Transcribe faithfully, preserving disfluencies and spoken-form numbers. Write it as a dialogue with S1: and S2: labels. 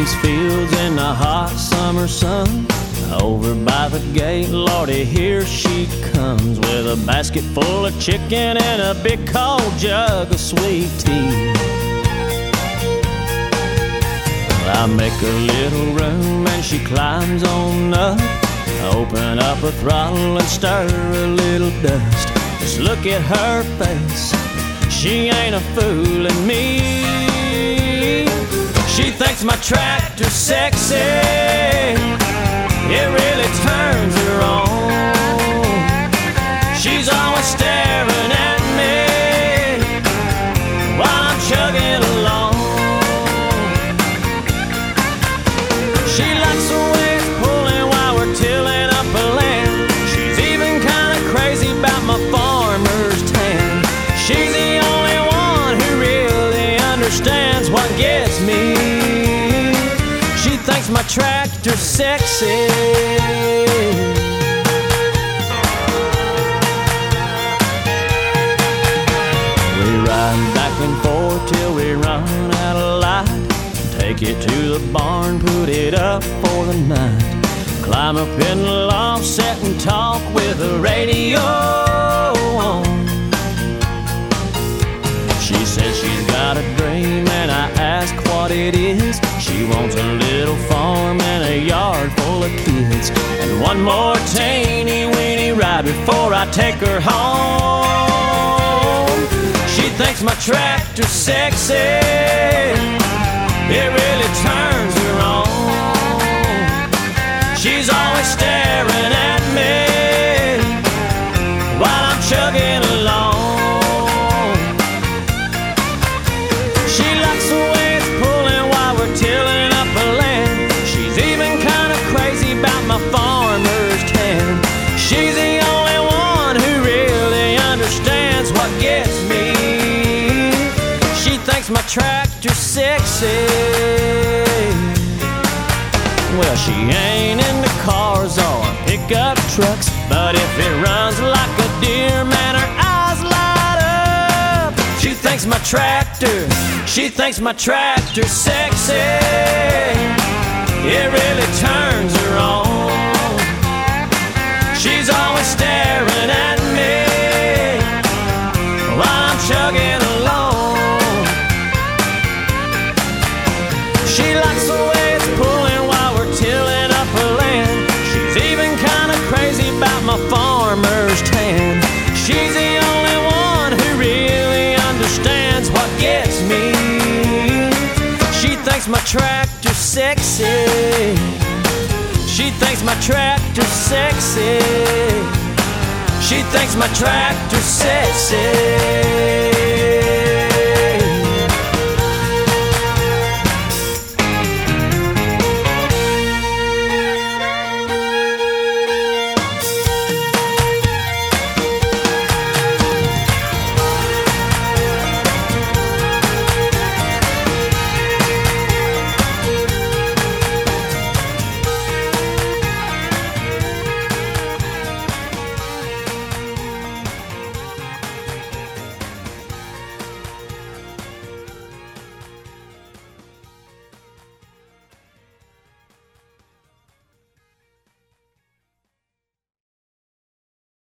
S1: these fields in the hot summer sun. Over by the gate, Lordy, here she comes with a basket full of chicken and a big cold jug of sweet tea. I make a little room and she climbs on up. Open up a throttle and stir a little dust. Just look at her face, she ain't a fooling me. She thinks my tractor's sexy, it really turns her on. She's always staring at me while I'm chugging along. She likes the way it's pulling while we're tilling up a land. She's even kinda crazy about my farmer's tan. She's the only one who really understands what gets me. She thinks my tractor's sexy. We ride back and forth till we run out of light. Take it to the barn, put it up for the night. Climb up in the loft, sit and talk with the radio on. She says she's got a dream and I ask what it is. She wants a little farm and a yard full of kids, and one more teeny weeny ride before I take her home. She thinks my tractor's sexy, it really turns her on. She's always staring at me while I'm chugging along. She likes the way it's pulling while we're tilling up a land. She's even kinda crazy about my farmer's tan. She's the only one who really understands what gets me. She thinks my tractor's sexy. Well, she ain't into cars or pickup trucks, but if it runs like a deer, man, her eyes light up. She thinks my tractor, she thinks my tractor's sexy, it really turns her on. She's always staring at me while I'm chugging along. She likes the way it's pulling while we're tilling up her land. She's even kinda crazy about my farmer's tan. She's the only one who really understands what gets me. She thinks my tractor's sexy. She thinks my tractor's sexy. She thinks my tractor's sexy.